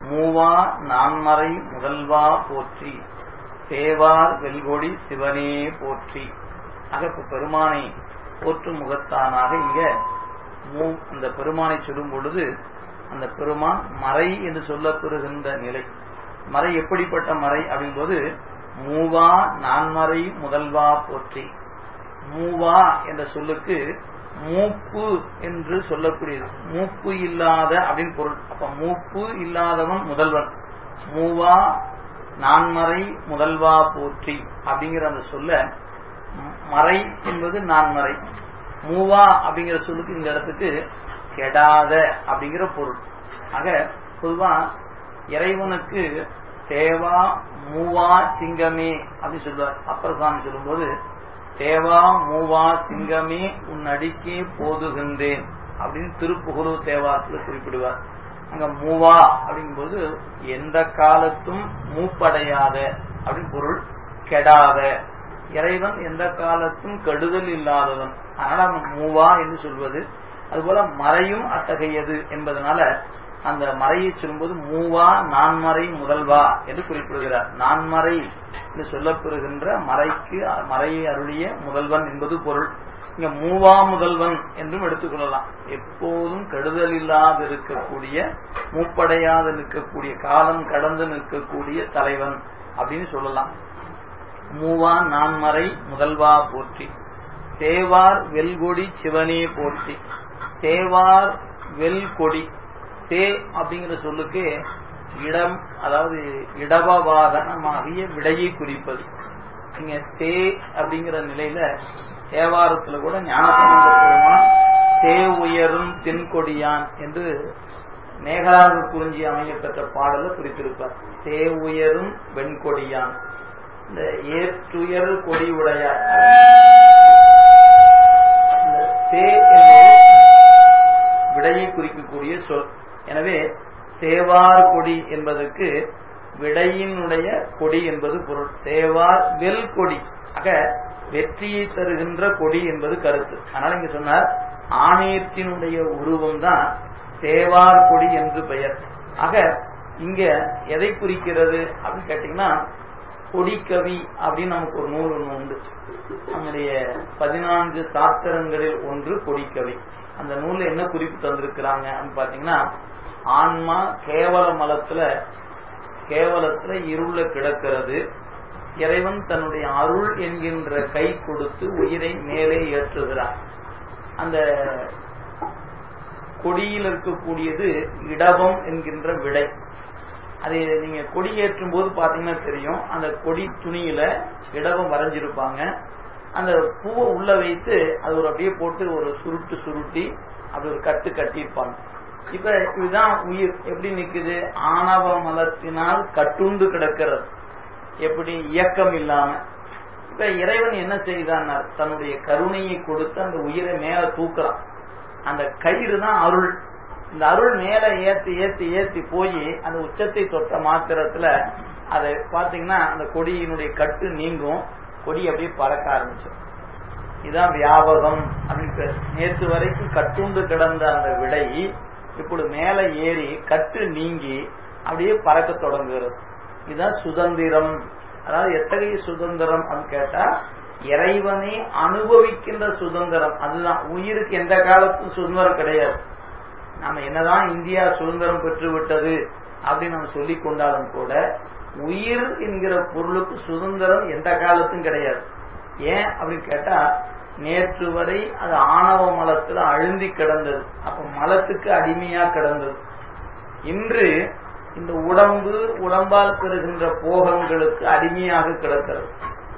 மூவா நான்மறை முதல்வா போற்றி தேவார் வெல்கொடி சிவனே போற்றி. இப்ப பெருமானை போற்றும் முகத்தானாக இங்க அந்த பெருமானை சொல்லும் பொழுது அந்த பெருமான் மறை என்று சொல்லப்பெறுகின்ற நிலை. மறை எப்படிப்பட்ட மறை அப்படின்போது மூவா நான்மறை முதல்வா போற்றி. மூவா என்ற சொல்லுக்கு மூப்பு என்று சொல்லக்கூடியது. மூப்பு இல்லாத அப்படின்னு பொருள். அப்ப மூப்பு இல்லாதவன் முதல்வன். மூவா நான்மறை முதல்வா போற்றி அப்படிங்கிற அந்த சொல்ல மறை என்பது நான்மறை. மூவா அப்படிங்கிற சொல்லுக்கு இந்த இடத்துக்கு கெடாத அப்படிங்கிற பொருள். ஆக பொதுவா இறைவனுக்கு தேவா மூவா சிங்கமே அப்படின்னு சொல்லுவார். அப்பர் சாமி சொல்லும் போது தேவா மூவா சிங்கமே உன் அடிக்கே போதுகின்றேன் அப்படின்னு திருப்புகழு தேவாரத்தில் குறிப்பிடுவார். அங்க மூவா அப்படிங்கும்போது எந்த காலத்தும் மூப்படையாத அப்படின்னு பொருள். கெடாத இறைவன் எந்த காலத்தும் கெடுதல் இல்லாதவன். அதனால மூவா என்று சொல்வது. அதுபோல மறையும் அத்தகையது என்பதனால அந்த மறையை சொல்லும்போது மூவா நான்மறை முதல்வா என்று குறிப்பிடுகிறார். நான்மறை என்று சொல்லப்பெறுகின்ற மறைக்கு மறையை அருளிய முதல்வன் என்பது பொருள். இங்க மூவா முதல்வன் என்றும் எடுத்துக்கொள்ளலாம். எப்போதும் கெடுதல் இல்லாது இருக்கக்கூடிய, மூப்படையாது நிற்கக்கூடிய, காலம் கடந்து நிற்கக்கூடிய தலைவன் அப்படின்னு சொல்லலாம். மூவா நான்மறை முதல்வா போற்றி. தேவார் வெல்கொடி சிவனே போற்றி. தேவார் வெல்கொடி. தே அப்படிங்கிற சொல்லுக்கு இடம், அதாவது இடபவாதனமாகிய விடையை குறிப்பது. இங்க தே அப்படிங்கிற நிலையில தேவாரத்துல கூட ஞானசம்பந்த பெருமான் தே உயரும் தென்கொடியான் என்று மேகராக குறிஞ்சி அமைய பெற்ற பாடலை குறித்திருப்பார். தே உயரும் வெண்கொடியான். இந்த ஏற்றுயர் கொடி உடையார். இந்த தே என்பது விடையை குறிக்கக்கூடிய சொல். எனவே சேவார் கொடி என்பதற்கு விடையினுடைய கொடி என்பது பொருள். சேவார் வெல் கொடி. ஆக வெற்றியை தருகின்ற கொடி என்பது கருத்து. அதனால இங்க சொன்னார் ஆணையத்தினுடைய உருவம் தான் சேவார் கொடி என்று பெயர். ஆக இங்க எதை குறிக்கிறது அப்படின்னு கேட்டீங்கன்னா கொடிக்கவி அப்படின்னு நமக்கு ஒரு நூல் ஒன்று உண்டு. நம்முடைய 14 சாத்திரங்களில் ஒன்று கொடிக்கவி. அந்த நூல்ல என்ன குறிப்பு தந்திருக்கிறாங்க அப்படின்னு பாத்தீங்கன்னா, ஆன்மா கேவலத்துல இருள கிடக்கிறது. இறைவன் தன்னுடைய அருள் என்கின்ற கை கொடுத்து உயிரை மேலே ஏற்றுகிறார். அந்த கொடியில் இருக்கக்கூடியது இடபம் என்கின்ற விடை. அது நீங்க கொடி ஏற்றும் போது பாத்தீங்கன்னா தெரியும், அந்த கொடி துணியில இடபம் வரைஞ்சிருப்பாங்க. அந்த பூவை உள்ள வைத்து அது ஒரு அப்படியே போட்டு ஒரு சுருட்டி அது ஒரு கட்டு கட்டியிருப்பாங்க. இப்ப இதுதான் உயிர் எப்படி நிக்குது? ஆணவ மலத்தினால் கட்டுண்டு கிடக்கிறது. எப்படி? இயக்கம் இல்லாம. இப்ப இறைவன் என்ன செய்தான்? தன்னுடைய கருணையை கொடுத்து அந்த உயிரை மேல தூக்குறான். அந்த கயிறு தான் அருள். இந்த அருள் மேல ஏத்தி ஏத்தி ஏத்தி போய் அந்த உச்சத்தை தொட்ட மாத்திரத்துல அதை பாத்தீங்கன்னா அந்த கொடியினுடைய கட்டு நீங்கும். கொடி அப்படியே பறக்க ஆரம்பிச்சு. இதுதான் வியாபகம் அப்படின்னு. நேற்று வரைக்கும் கட்டுண்டு கிடந்த அந்த விடை இப்படி மேல ஏறி கட்டு நீங்கி அப்படியே பறக்க தொடங்குகிறது. இதுதான் சுதந்திரம். அதாவது எத்தகைய சுதந்திரம் அப்படின்னு கேட்டா இறைவனை அனுபவிக்கின்ற சுதந்திரம். அதுதான். உயிருக்கு எந்த காலத்தும் சுதந்திரம் கிடையாது. நம்ம என்னதான் இந்தியா சுதந்திரம் பெற்று விட்டது அப்படின்னு நம்ம சொல்லிக் கொண்டாலும் கூட உயிர் என்கிற பொருளுக்கு சுதந்திரம் எந்த காலத்தும் கிடையாது. ஏன் அப்படின்னு கேட்டா நேற்று வரை அது ஆணவ மலத்துல அழுந்தி கிடந்தது. அப்ப மலத்துக்கு அடிமையா கிடந்தது. இன்று இந்த உடம்பால் பெறுகின்ற போகங்களுக்கு அடிமையாக கிடக்கிறது.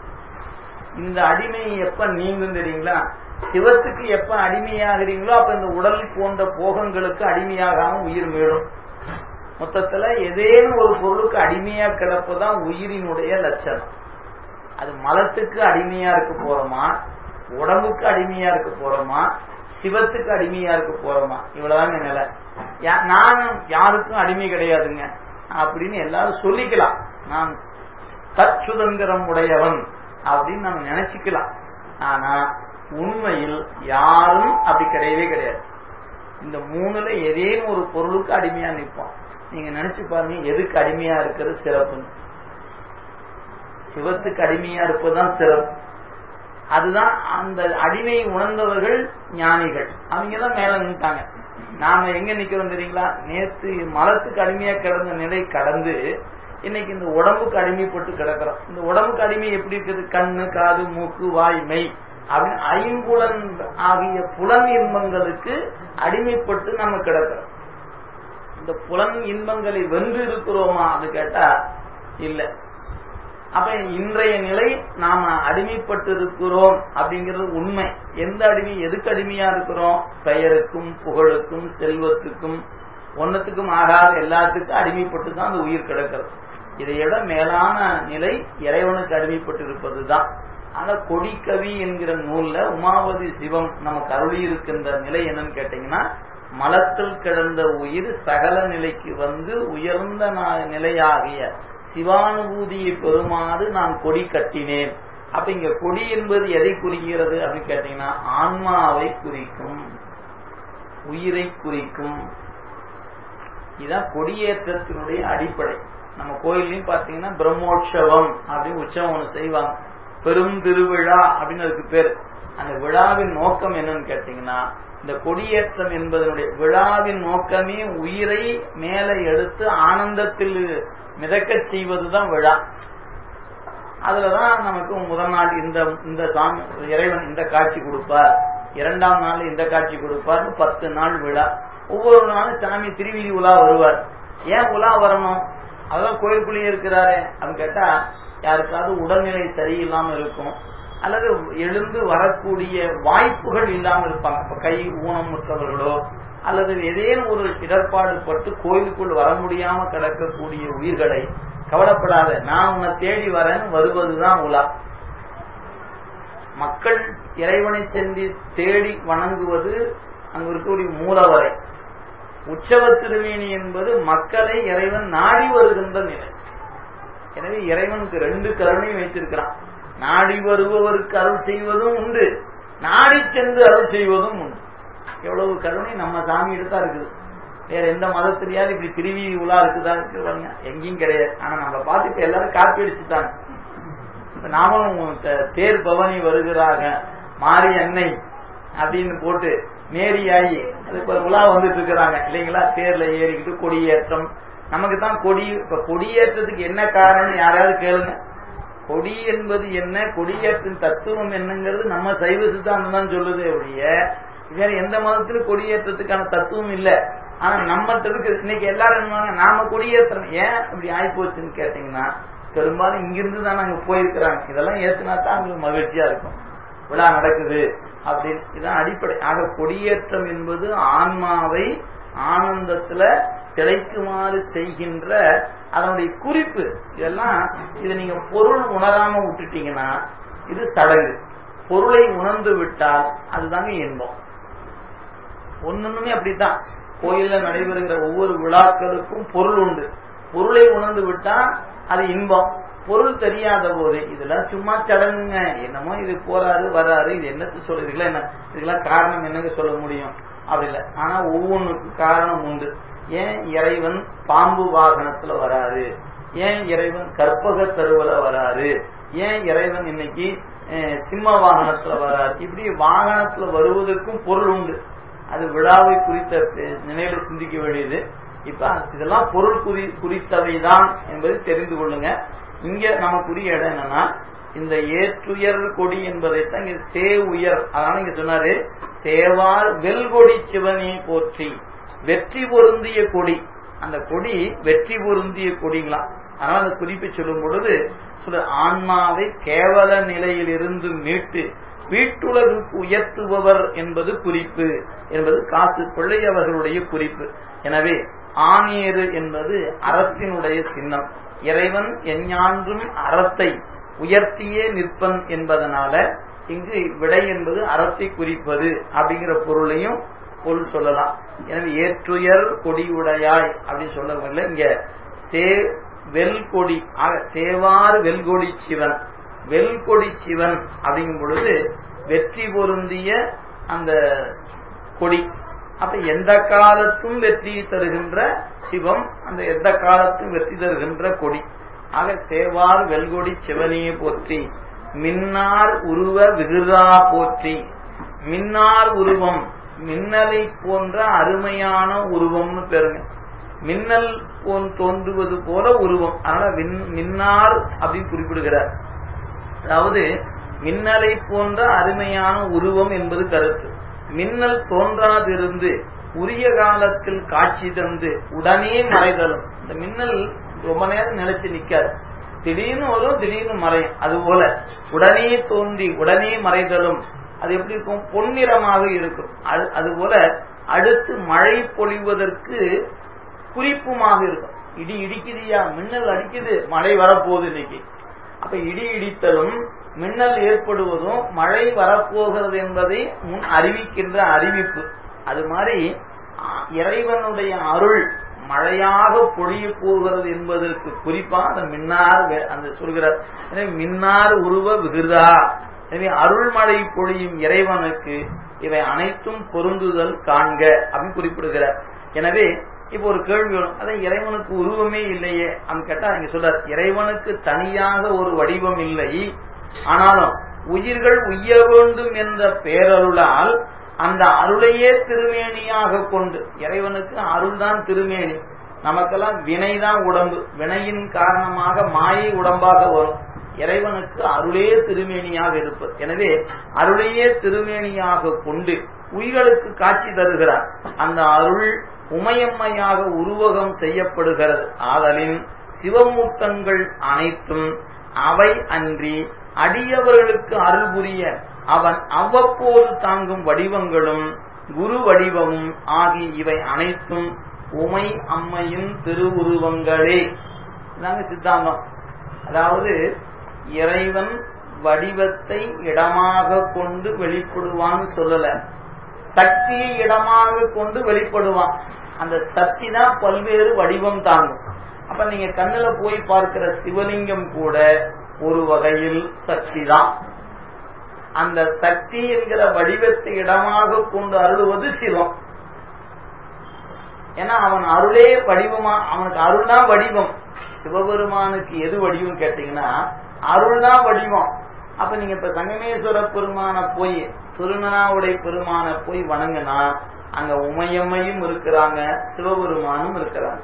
இந்த அடிமை எப்ப நீங்கும் தெரியுங்களா? சிவத்துக்கு எப்ப அடிமையாகிறீங்களோ அப்ப இந்த உடல் போன்ற போகங்களுக்கு அடிமையாகாம உயிர் மீளும். மொத்தத்துல ஏதேனும் ஒரு பொருளுக்கு அடிமையா கிடப்பதான் உயிரினுடைய லட்சணம். அது மலத்துக்கு அடிமையா இருக்க போறோமா, உடம்புக்கு அடிமையா இருக்க போறோமா, சிவத்துக்கு அடிமையா இருக்க போறோமா? இவ்வளவுதாங்க நிலை. நான் யாருக்கும் அடிமை கிடையாதுங்க அப்படின்னு எல்லாரும் சொல்லிக்கலாம். நான் தற்சுதந்திரம் உடையவன் அப்படின்னு நம்ம நினைச்சுக்கலாம். ஆனா உண்மையில் யாரும் அப்படி கிடையவே கிடையாது. இந்த மூணுல ஏதேனும் ஒரு பொருளுக்கு அடிமையா நிற்போம். நீங்க நினைச்சு பாருங்க, எதுக்கு அடிமையா இருக்கிறது சிறப்பு? சிவத்துக்கு அடிமையா இருப்பதுதான் சிறப்பு. அதுதான் அந்த அடிமையை உணர்ந்தவர்கள் ஞானிகள். அவங்கதான் மேல நின்ட்டாங்க. நாம எங்க நிக்கிறோம் தெரியுங்களா? நேற்று மலத்துக்கு அடிமையா கிடந்த நிலை கடந்து இன்னைக்கு இந்த உடம்புக்கு அடிமைப்பட்டு கிடக்கிறோம். இந்த உடம்புக்கு அடிமை எப்படி இருக்குது? கண்ணு, காது, மூக்கு, வாய், மெய் அப்படின்னு ஐம்புலன் ஆகிய புலன் இன்பங்களுக்கு அடிமைப்பட்டு நம்ம கிடக்கிறோம். இந்த புலன் இன்பங்களை வென்று இருக்கிறோமா அது கேட்டா இல்ல. அப்ப இன்றைய நிலை நாம அடிமைப்பட்டு இருக்கிறோம் அப்படிங்கிறது உண்மை. எந்த அடிமை, எதுக்கு அடிமையா இருக்கிறோம்? பெயருக்கும் புகழுக்கும் செல்வத்துக்கும் ஒன்னத்துக்கும் ஆகாத எல்லாத்துக்கும் அடிமைப்பட்டு தான் அந்த உயிர் கிடக்கிறது. இதைவிட மேலான நிலை இறைவனுக்கு அடிமைப்பட்டு இருப்பதுதான். ஆனா கொடிக்கவி என்கிற நூல்ல உமாபதி சிவம் நமக்கு அருளி இருக்கின்ற நிலை என்னன்னு கேட்டீங்கன்னா, மலத்தில் கிடந்த உயிர் சகல நிலைக்கு வந்து உயர்ந்த நிலையாகிய சிவானுபூதியை பெறுமாறு நான் கொடி கட்டினேன். அப்ப இங்க கொடி என்பது எதை குறிக்கிறது அப்படின்னு கேட்டீங்கன்னா, ஆன்மாவை குறிக்கும், உயிரை குறிக்கும். இதுதான் கொடியேற்றத்தினுடைய அடிப்படை. நம்ம கோயிலையும் பாத்தீங்கன்னா பிரம்மோற்சவம் அப்படின்னு உற்சவம் ஒண்ணு செய்வாங்க, பெரும் திருவிழா அப்படின்னு அதுக்கு பேர். அந்த விழாவின் நோக்கம் என்னன்னு கேட்டீங்கன்னா, இந்த கொடியேற்றம் என்பதனுடைய விழாவின் நோக்கமே உயிரை மேலே எடுத்து ஆனந்தத்தில் மிதக்க செய்வதுதான் விழா. அதுலதான் நமக்கு முதல் நாள் இந்த சாமி இறைவன் இந்த காட்சி கொடுப்பார், இரண்டாம் நாள் இந்த காட்சி கொடுப்பார், 10 நாள் விழா. ஒவ்வொரு நாளும் சாமி திருவீதி உலா வருவார். ஏன் உலா வரணும்? அதான் கோயிலுக்குள்ளேயே இருக்கிறாரு அப்படின்னு கேட்டா, யாருக்காவது உடல்நிலை சரியில்லாம இருக்கும், அல்லது எழுந்து வரக்கூடிய வாய்ப்புகள் இல்லாமல் இருப்பாங்க. இப்ப கை ஊனமுற்றவர்களோ அல்லது ஏதேனும் ஒரு இடர்பாடு பட்டு கோயிலுக்குள் வர முடியாம கிடக்கக்கூடிய உயிர்களை கவலைப்படாத, நான் உன்னை தேடி வரேன்னு வருவதுதான் உலா. மக்கள் இறைவனை சென்று தேடி வணங்குவது அங்கு இருக்கக்கூடிய மூலவரை. உற்சவ திருமேனி என்பது மக்களை இறைவன் நாடி வருகின்ற நிலை. எனவே இறைவனுக்கு 2 கருணையும் வைத்திருக்கிறான். நாடி வருபவருக்கு அருள் செய்வதும் உண்டு, நாடி சென்று அருள் செய்வதும் உண்டு. எவ்வளவு கருணை நம்ம சாமி எடுத்தா இருக்குது. வேற எந்த மதத்திலேயாவது இப்படி திருவீதி உலா இருக்குதா? இருக்கு பாருங்க, எங்கேயும் கிடையாது. ஆனா நம்மளை பார்த்து இப்ப எல்லாரும் காப்பி அடிச்சுட்டாங்க. இப்ப நாமளும் தேர் பவனி வருகிறாங்க, மாரி அன்னை அப்படின்னு போட்டு மேரியாயி அதுக்கு ஒரு உலா வந்துட்டு இருக்கிறாங்க இல்லைங்களா? தேர்ல ஏறிக்கிட்டு கொடியேற்றம். நமக்கு தான் கொடி. இப்ப கொடியேற்றத்துக்கு என்ன காரணம் யாராவது கேளுங்க. கொடி என்பது என்ன, கொடியேற்றின் தத்துவம் என்னங்கிறது நம்ம சைவ சித்தாந்தம் தான் சொல்லுதே ஒழிய வேற எந்த மதத்திலும் கொடியேற்றத்துக்கான தத்துவம் இல்லை. ஆனா நம்மகிட்ட இருக்கு. இன்னைக்கு எல்லாரும் என்ன, நாம கொடியேற்றணும். ஏன் இப்படி ஆயிப்போச்சுன்னு கேட்டீங்கன்னா, பெரும்பாலும் இங்கிருந்து தான் அங்க போயிருக்கிறாங்க. இதெல்லாம் ஏத்துனா தான் அவங்களுக்கு மகிழ்ச்சியா இருக்கும். விழா நடக்குது அப்படின்னு. இதுதான் அடிப்படை. ஆக கொடியேற்றம் என்பது ஆன்மாவை ஆனந்தத்துல திளைக்குமாறு செய்கின்ற அதனுடைய குறிப்பு. இதெல்லாம் இதை நீங்க பொருள் உணராம விட்டுட்டீங்கன்னா இது சடங்கு. பொருளை உணர்ந்து விட்டால் அதுதாங்க இன்பம். ஒண்ணுமே அப்படித்தான். கோயில்ல நடைபெறுகிற ஒவ்வொரு விழாக்களுக்கும் பொருள் உண்டு. பொருளை உணர்ந்து விட்டா அது இன்பம். பொருள் தெரியாத போது இதெல்லாம் சும்மா சடங்குங்க, என்னமோ இது போறாரு வராரு, இது என்னத்து சொல்றதுல என்ன, இதுக்கெல்லாம் காரணம் என்னங்க சொல்ல முடியும்? அப்படி இல்லை. ஆனா ஒவ்வொன்றுக்கு காரணம் உண்டு. ஏன் இறைவன் பாம்பு வாகனத்துல வராரு, ஏன் இறைவன் கற்பக தருவல வராரு, ஏன் இறைவன் இன்னைக்கு சிம்ம வாகனத்துல வராரு, இப்படி வாகனத்துல வருவதற்கும் பொருள் உண்டு. அது விழாவை குறித்த நினைவுல சிந்திக்க வேண்டியது. இப்ப இதெல்லாம் பொருள் குறித்தவைதான் என்பதை தெரிந்து கொள்ளுங்க. இங்க நமக்குரிய இடம் என்னன்னா, இந்த ஏற்றுயர் கொடி என்பதைத்தான் இங்க சே உயர். அதனால இங்க சொன்னாரு, சேவார் வெல்கொடி சிவனே போற்றி, வெற்றி பொருந்திய கொடி. அந்த கொடி வெற்றி பொருந்திய கொடிங்களா. அதனால அந்த குறிப்பை சொல்லும் பொழுது ஆன்மாவை கேவல நிலையில் இருந்து மீட்டு வீட்டுலகுக்கு உயர்த்துபவர் என்பது குறிப்பு என்பது காசு பிள்ளை அவர்களுடைய குறிப்பு. எனவே ஆணியரு என்பது அறத்தினுடைய சின்னம். இறைவன் எஞ்ஞான்றும் அறத்தை உயர்த்தியே நிற்பன் என்பதனால இங்கு விடை என்பது அறத்தை குறிப்பது அப்படிங்கிற பொருளையும் பொருள் சொல்லலாம். எனவே ஏற்றுயர் கொடி உடையாய் அப்படின்னு சொல்லவில்லை. இங்க வெல்கொடி, சேவார் வெல்கொடி சிவன், வெல்கொடி சிவன் அப்படிங்கும் பொழுது வெற்றி பொருந்திய அந்த கொடி. அப்ப எந்த காலத்தும் வெற்றி தருகின்ற சிவம், அந்த எந்த காலத்தும் வெற்றி தருகின்ற கொடி. ஆக சேவார் வெல்கொடி சிவனியை போற்றி, மின்னார் உருவ விகிருதா போற்றி. மின்னார் உருவம், மின்னலை போன்ற அருமையான உருவம்னு பெருங்க. மின்னல் தோன்றுவது போல உருவம், அதனால மின்னார் அப்படின்னு குறிப்பிடுகிறார். அதாவது மின்னலை போன்ற அருமையான உருவம் என்பது கருத்து. மின்னல் தோன்றாதிருந்து உரிய காலத்தில் காட்சி தந்து உடனே மறைதலும். இந்த மின்னல் ரொம்ப நேரம் நிலைச்சு நிக்காது, திடீர்னு வரும் திடீர்னு மறையும். அதுபோல உடனே தோன்றி உடனே மறைதலும். அது எப்படி இருக்கும்? பொன்னிறமாக இருக்கும். அதுபோல அடுத்து மழை பொழிவதற்கு குறிப்புமாக இருக்கும். இடி இடிக்குதியா, மின்னல் அடிக்குது, மழை வரப்போகுது இன்னைக்கு. அப்ப இடி இடித்தலும் மின்னல் ஏற்படுவதும் மழை வரப்போகிறது என்பதை முன் அறிவிக்கின்ற அறிவிப்பு. அது மாதிரி இறைவனுடைய அருள் மழையாக பொழிய போகிறது என்பதற்கு குறிப்பா அந்த மின்னார் அந்த சொல்கிறார். எனவே மின்னார் உருவ விகிருதா. எனவே அருள்மழை பொழியும் இறைவனுக்கு இவை அனைத்தும் பொருந்துதல் காண்க அப்படின்னு குறிப்பிடுகிறார். எனவே இப்ப ஒரு கேள்வி வரும், அதான் இறைவனுக்கு உருவமே இல்லையே அப்படின்னு கேட்டா இங்க சொல்றார், இறைவனுக்கு தனியாக ஒரு வடிவம் இல்லை. ஆனாலும் உயிர்கள் உய்ய வேண்டும் என்ற பேரருளால் அந்த அருளையே திருமேனியாக கொண்டு, இறைவனுக்கு அருள் தான் திருமேனி, நமக்கெல்லாம் வினைதான் உடம்பு, வினையின் காரணமாக மாயை உடம்பாக வரும். இறைவனுக்கு அருளே திருமேனியாக இருப்பது. எனவே அருளையே திருமேனியாக கொண்டு உயிர்களுக்கு காட்சி தருகிறார். அந்த அருள் உமையம்மையாக உருவகம் செய்யப்படுகிறது. ஆதலின் சிவமூர்த்தங்கள் அனைத்தும் அவை அன்றி அடியவர்களுக்கு அருள் புரிய அவன் அவ்வப்போது தாங்கும் வடிவங்களும் குரு வடிவமும் ஆகி இவை அனைத்தும் உமை அம்மையின் திருவுருவங்களே. இதாங்க சித்தாந்தம். அதாவது இறைவன் வடிவத்தை இடமாக கொண்டு வெளிப்படுவான்னு சொல்லல, சக்தியை இடமாக கொண்டு வெளிப்படுவான். அந்த சக்தி தான் பல்வேறு வடிவம் தாங்கும். அப்ப நீங்க கண்ணுல போய் பார்க்கிற சிவலிங்கம் கூட ஒரு வகையில் சக்தி தான். அந்த சக்தி என்கிற வடிவத்தை இடமாக கொண்டு அருள்வது சிவம். ஏன்னா அவன் அருளே வடிவமா, அவனுக்கு அருள் தான் வடிவம். சிவபெருமானுக்கு எது வடிவம் கேட்டீங்கன்னா அருள் தான் வடிவம். அப்ப நீங்க இப்ப சங்கமேஸ்வர பெருமான போய் திருநனாவுடைய பெருமான போய் வணங்கினா அங்க உமையம்மையும் இருக்கிறாங்க, சிவபெருமானும் இருக்கிறாங்க.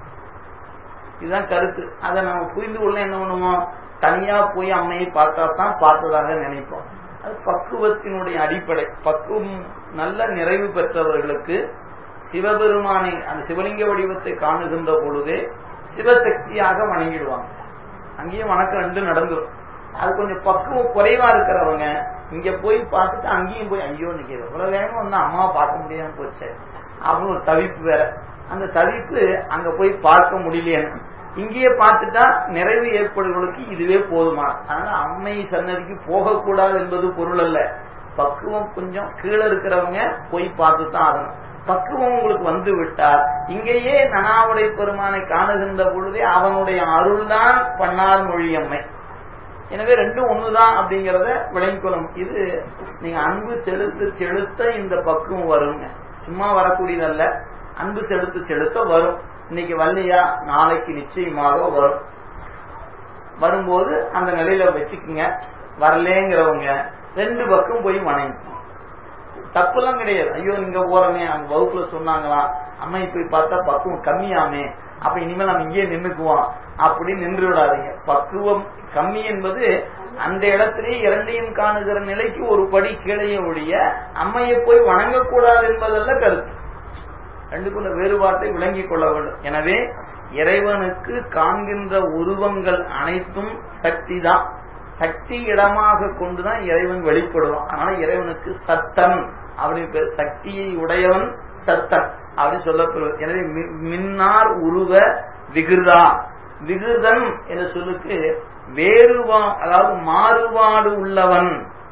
இதுதான் கருத்து. அதை நம்ம புரிந்து கொள்ள என்ன பண்ணுவோம், தனியா போய் அம்மையை பார்த்தா தான் பார்த்ததாக நினைப்போம். அது பக்குவத்தினுடைய அடிப்படை. பக்குவம் நல்ல நிறைவு பெற்றவர்களுக்கு சிவபெருமானை அந்த சிவலிங்க வடிவத்தை காணுகின்ற பொழுதே சிவசக்தியாக வணங்கிடுவாங்க. அங்கேயும் வணக்கம் ரெண்டு நடந்துடும். அது கொஞ்சம் பக்குவம் குறைவா இருக்கிறவங்க இங்க போய் பார்த்துட்டு அங்கேயும் போய் ஐயோ நிக்கிறது இவ்வளவு வேகமா வந்து அம்மாவை பார்க்க முடியாம போச்சு அப்படின்னு ஒரு தவிப்பு வேற. அந்த தவிப்பு அங்க போய் பார்க்க முடியலையேன்னு இங்கேயே பார்த்துட்டா நிறைவு ஏற்படுவதற்கு இதுவே போதுமா. அதனால அம்மை சன்னதிக்கு போகக்கூடாது என்பது பொருள் அல்ல. பக்குவம் கொஞ்சம் கீழே இருக்கிறவங்க போய் பார்த்து தான் ஆகணும். பக்குவம் உங்களுக்கு வந்து விட்டால் இங்கேயே நனாவுடைய பெருமானை காணுகின்ற பொழுதே அவனுடைய அருள் தான் பண்ணார் மொழியம்மை. எனவே ரெண்டும் ஒண்ணுதான் அப்படிங்கறத விளங்கிக்கொள்ளும். இது நீங்க அன்பு செலுத்து செலுத்த இந்த பக்குவம் வருங்க, சும்மா வரக்கூடியதல்ல. அன்பு செலுத்து செலுத்த வரும். இன்னைக்கு வரலையா நாளைக்கு நிச்சயமாக வரும். வரும்போது அந்த நிலையில வச்சுக்குங்க. வரலேங்கிறவங்க ரெண்டு பக்கம் போய் வணங்கி தப்புலாம் கிடையாது. ஐயோ இங்க போறமே, அந்த வகுப்புல சொன்னாங்களா அம்மை போய் பார்த்தா பக்குவம் கம்மியாமே, அப்ப இனிமேல் நம்ம இங்கே நின்றுக்குவோம் அப்படின்னு நின்று விடாதீங்க. பக்குவம் கம்மி என்பது அந்த இடத்திலே இரண்டையும் காணுகிற நிலைக்கு ஒரு படி கீழே ஒழிய அம்மையை போய் வணங்கக்கூடாது என்பதல்ல கருத்து. ரெண்டுக்குள்ள வேறுபாட்டை விளங்கிக் கொள்ள வேண்டும். எனவே இறைவனுக்கு காண்கின்ற உருவங்கள் அனைத்தும் சக்தி தான். சக்தி இடமாக கொண்டுதான் இறைவன் வெளிப்படுவான். அதனால இறைவனுக்கு சத்தன் அப்படி சக்தியை உடையவன் சத்தன் அப்படி சொல்லப்படுவது. எனவே மின்னார் உருவ விகிருதா, விகிருதன் என்ற சொல்லுக்கு அதாவது மாறுபாடு உள்ளவன்.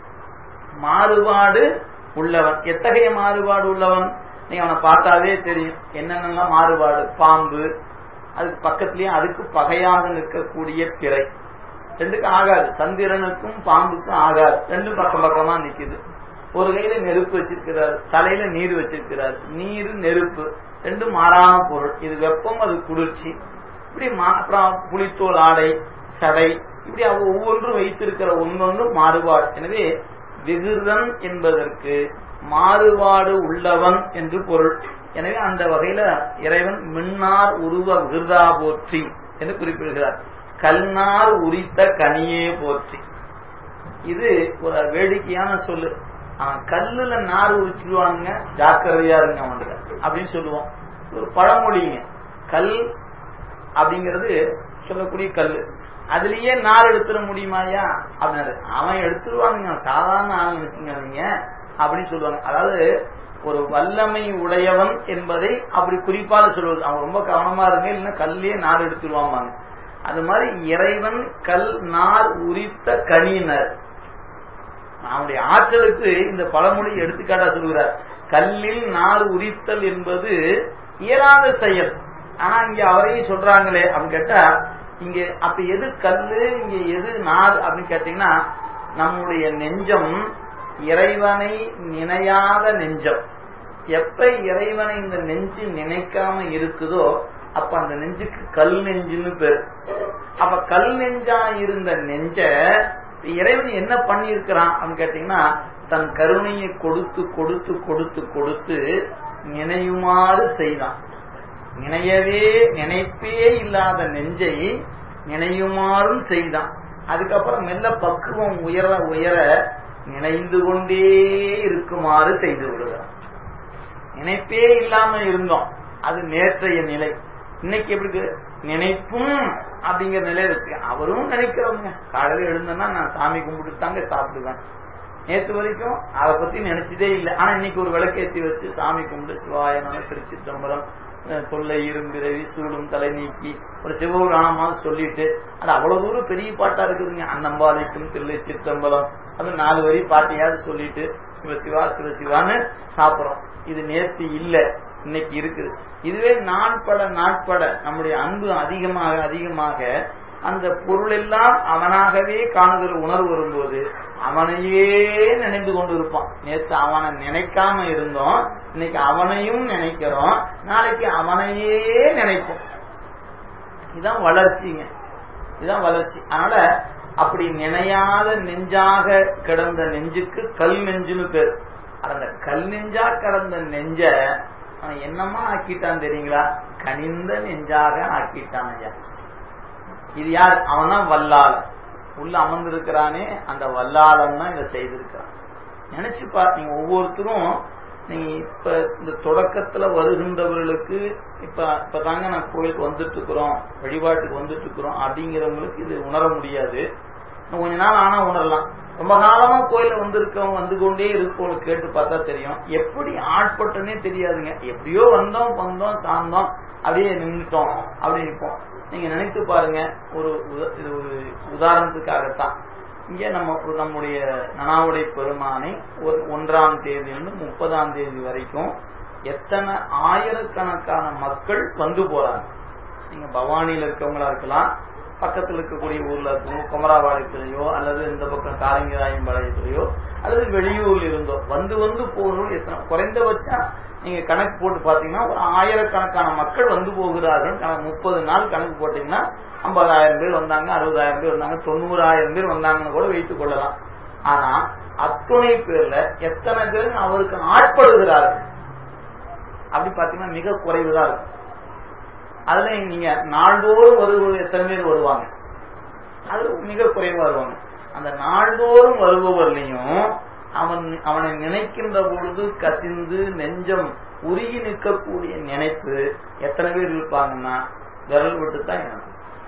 மாறுபாடு உள்ளவன் எத்தகைய மாறுபாடு உள்ளவன்? நீங்க அவனை பார்த்தாவே தெரியும் என்னென்னலாம் மாறுபாடு. பாம்பு, அதுக்கு பக்கத்திலேயே அதுக்கு பகையாக நிற்கக்கூடிய பிறை, ரெண்டுக்கும் ஆகாது. சந்திரனுக்கும் பாம்புக்கும் ஆகாது, ரெண்டும் பக்கம் பக்கமா நிக்குது. ஒரு கையில நெருப்பு வச்சிருக்கிறார், தலையில நீர் வச்சிருக்கிறார். நீர் நெருப்பு ரெண்டும் மாறான பொருள். இது வெப்பம், அது குளிர்ச்சி. இப்படி அப்புறம் புலித்தோல் ஆடை, சடை, இப்படி ஒவ்வொன்றும் வைத்திருக்கிற ஒன்னொன்றும் மாறுபாடு. எனவே விகிருதன் என்பதற்கு மாறுபாடு உள்ளவன் என்று பொருள். எனவே அந்த வகையில இறைவன் மின்னார் உருவ விகிருதா போற்றி என்று குறிப்பிடுகிறார். கல்நார் உரித்த கனியே போற்றி. இது ஒரு வேடிக்கையான சொல்லு. கல்லுல நார் உரிச்சிடுவாங்க, ஜாக்கிரதையா இருங்க அவனுக்கு அப்படின்னு சொல்லுவோம். ஒரு பழமொழிங்க. கல் அப்படிங்கிறது சொல்லக்கூடிய கல்லு, அதுலயே நார் எடுத்துட முடியுமாயா அப்படின்னாரு. அவன் எடுத்துருவானுங்க, சாதாரண ஆள் நினைச்சுங்க நீங்க அப்படின்னு சொல்லுவாங்க. அதாவது ஒரு வல்லமை உடையவன் என்பதை அப்படி குறிப்பால சொல்வது. அவன் ரொம்ப கவனமா இருங்க, இல்லைன்னா கல்லையே நார் எடுத்துருவாங்க. அது மாதிரி இறைவன் கல் நார் உரித்த கனியினர். அவனுடைய ஆற்றலுக்கு இந்த பழமொழி எடுத்துக்காட்டா சொல்கிறார். கல்லில் நார் உரித்தல் என்பது இயலாத செயல். ஆனா இங்க அவரையும் சொல்றாங்களே அப்படின்னு கேட்டா, இங்க அப்ப எது கல்லு, இங்க எது நார் அப்படின்னு கேட்டீங்கன்னா, நம்முடைய நெஞ்சம் இறைவனை நினையாத நெஞ்சம். எப்ப இறைவனை இந்த நெஞ்சு நினைக்காம இருக்குதோ அப்ப அந்த நெஞ்சுக்கு கல் நெஞ்சுன்னு பேரு. அப்ப கல் நெஞ்சா இருந்த நெஞ்ச இறைவன் என்ன பண்ணி இருக்கிறான் அப்படின்னு கேட்டீங்கன்னா, தன் கருணையை கொடுத்து கொடுத்து கொடுத்து கொடுத்து நினையுமாறு செய்தான். நினைப்பே இல்லாத நெஞ்சை நினையுமாறும் செய்தான். அதுக்கப்புறம் மெல்ல பக்குவம் உயர உயர நினைந்து கொண்டே இருக்குமாறு செய்து விடுகிறான். நினைப்பே இல்லாம இருந்தோம், அது நேற்றைய நிலை. இன்னைக்கு எப்படி நினைப்பும் அப்படிங்கிற நிலையை வச்சு அவரும் நினைக்கிறவங்க. காலையில் எழுந்தோன்னா நான் சாமி கும்பிட்டு தாங்க சாப்பிடுவேன். நேற்று வரைக்கும் அதை பத்தி நினைச்சதே இல்லை. ஆனா இன்னைக்கு ஒரு விளக்கேற்றி வச்சு சாமி கும்பிட்டு சிவாயனான திருச்சிற்றம்பலம் தொல்லை இரும்பிறவி சூடும் தலை நீக்கி ஒரு சிவபுராணமாக சொல்லிட்டு, அது அவ்வளவு தூரம் பெரிய பாட்டா இருக்குதுங்க. அன்னம்பாலிட்டும் தில்லை சிற்றம்பலம், அது 4 வரி பாட்டையாவது சொல்லிட்டு சிவசிவா சிவசிவான்னு சாப்பிடுறோம். இது நேற்று இல்ல, இன்னைக்கு இருக்குது. இதுவே நாட்பட நாட்பட நம்முடைய அன்பு அதிகமாக அதிகமாக அந்த பொருள் எல்லாம் அவனாகவே காணுகிற உணர்வு வரும்போது அவனையே நினைந்து கொண்டு இருப்பான். நேற்று அவனை நினைக்காம இருந்தோம், இன்னைக்கு அவனையும் நினைக்கிறோம், நாளைக்கு அவனையே நினைப்போம். இதுதான் வளர்ச்சிங்க, இதுதான் வளர்ச்சி. அதனால அப்படி நினையாத நெஞ்சாக கிடந்த நெஞ்சுக்கு கல் நெஞ்சுன்னு பேர். அந்த கல் நெஞ்சா கிடந்த நெஞ்ச என்னமா ஆக்கிட்டான் தெரியுங்களா? கனிந்த நெஞ்சாக ஆக்கிட்டான் ஐயா. இது யார்? அவன் தான் வல்லாளன். உள்ள அமர்ந்திருக்கிறானே அந்த வல்லாளன் தான் இதை செய்திருக்கிறான். நினைச்சு பாத்தீங்க, ஒவ்வொருத்தரும் நீங்க இப்ப இந்த தொடக்கத்துல வருகின்றவர்களுக்கு இப்பதாங்க நான் கோயிலுக்கு வந்துட்டு இருக்கிறோம், வழிபாட்டுக்கு வந்துட்டு இருக்கிறோம் அப்படிங்கிறவங்களுக்கு இது உணர முடியாது. கொஞ்ச நாள் ஆனா உணரலாம். ரொம்ப காலமா கோயில வந்திருக்கவங்க வந்து கொண்டே இருக்கவங்க கேட்டு பார்த்தா தெரியும், எப்படி ஆட்பட்டனே தெரியாதுங்க. எப்படியோ வந்தோம் வந்தோம் சார்ந்தோம் அப்படியே நின்றுட்டோம் அப்படி இருப்போம். நீங்க நினைத்து பாருங்க. இது ஒரு உதாரணத்துக்காகத்தான் இங்க நம்முடைய நனாவுடை பெருமானை 1ஆம் தேதியிலிருந்து 30ஆம் தேதி வரைக்கும் எத்தனை ஆயிரக்கணக்கான மக்கள் வந்து போறாங்க. நீங்க பவானியில இருக்கவங்களா இருக்கலாம், பக்கத்தில் இருக்கக்கூடிய ஊர்ல இருக்கவங்க குமராபாளையத்திலேயோ அல்லது இந்த பக்கம் காரங்கிராயம்பாளையத்திலேயோ அல்லது வெளியூர்ல இருந்தோ வந்து வந்து போகிறவர்கள் எத்தனை, குறைந்தபட்சம் நீங்க கணக்கு போட்டு பாத்தீங்கன்னா ஒரு ஆயிரக்கணக்கான மக்கள் வந்து போகிறார்கள். 30 நாள் கணக்கு போட்டீங்கன்னா 50,000 பேர் வந்தாங்க, 60,000 பேர் வந்தாங்க, 90,000 பேர் வந்தாங்கன்னு கூட வைத்துக் கொள்ளலாம். ஆனா அத்துணை பேர்ல எத்தனை பேர் அவருக்கு ஆட்படுகிறார்கள் அப்படி பாத்தீங்கன்னா மிக குறைவுதான் இருக்கும். அதுல நீங்க நாள்தோறும் வருபவர் எத்தனை பேர் வருவாங்க? அது மிக குறைவா வருவாங்க. அந்த நாள்தோறும் வருபவர்களையும் அவனை நினைக்கின்ற பொழுது கசிந்து நெஞ்சம் உருகி நிற்கக்கூடிய நினைப்பு எத்தனை பேர் இருப்பாங்கன்னா விரல் விட்டுத்தான் எனக்கு.